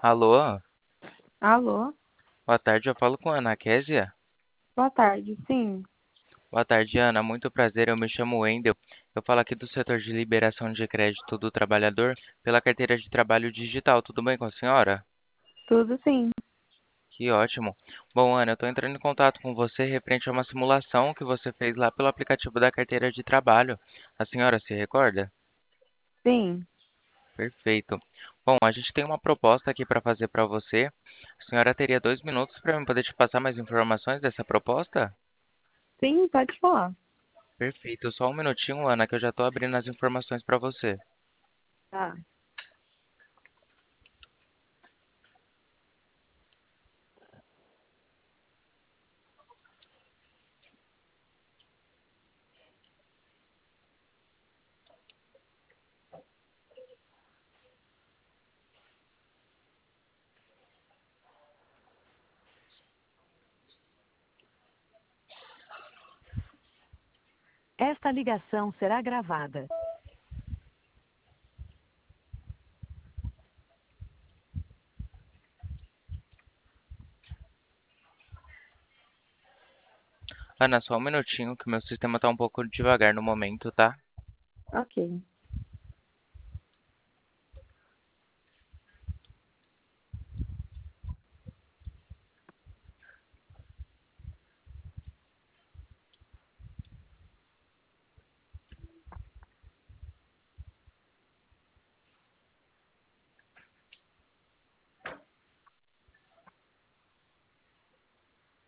Alô, Alô? boa tarde, eu falo com a Ana Késia. Boa tarde, sim. Boa tarde, Ana, muito prazer, eu me chamo Wendel. Eu falo aqui do setor de liberação de crédito do trabalhador pela carteira de trabalho digital. Tudo bem com a senhora? Tudo sim. Que ótimo. Bom, Ana, eu estou entrando em contato com você referente a uma simulação que você fez lá pelo aplicativo da carteira de trabalho. A senhora se recorda? Sim. Perfeito. Bom, a gente tem uma proposta aqui para fazer para você. A senhora teria 2 minutos para eu poder te passar mais informações dessa proposta? Sim, pode falar. Perfeito. Só um minutinho, Ana, que eu já estou abrindo as informações para você. Tá. Esta ligação será gravada. Ana, só um minutinho, que meu sistema está um pouco devagar no momento, tá? Ok.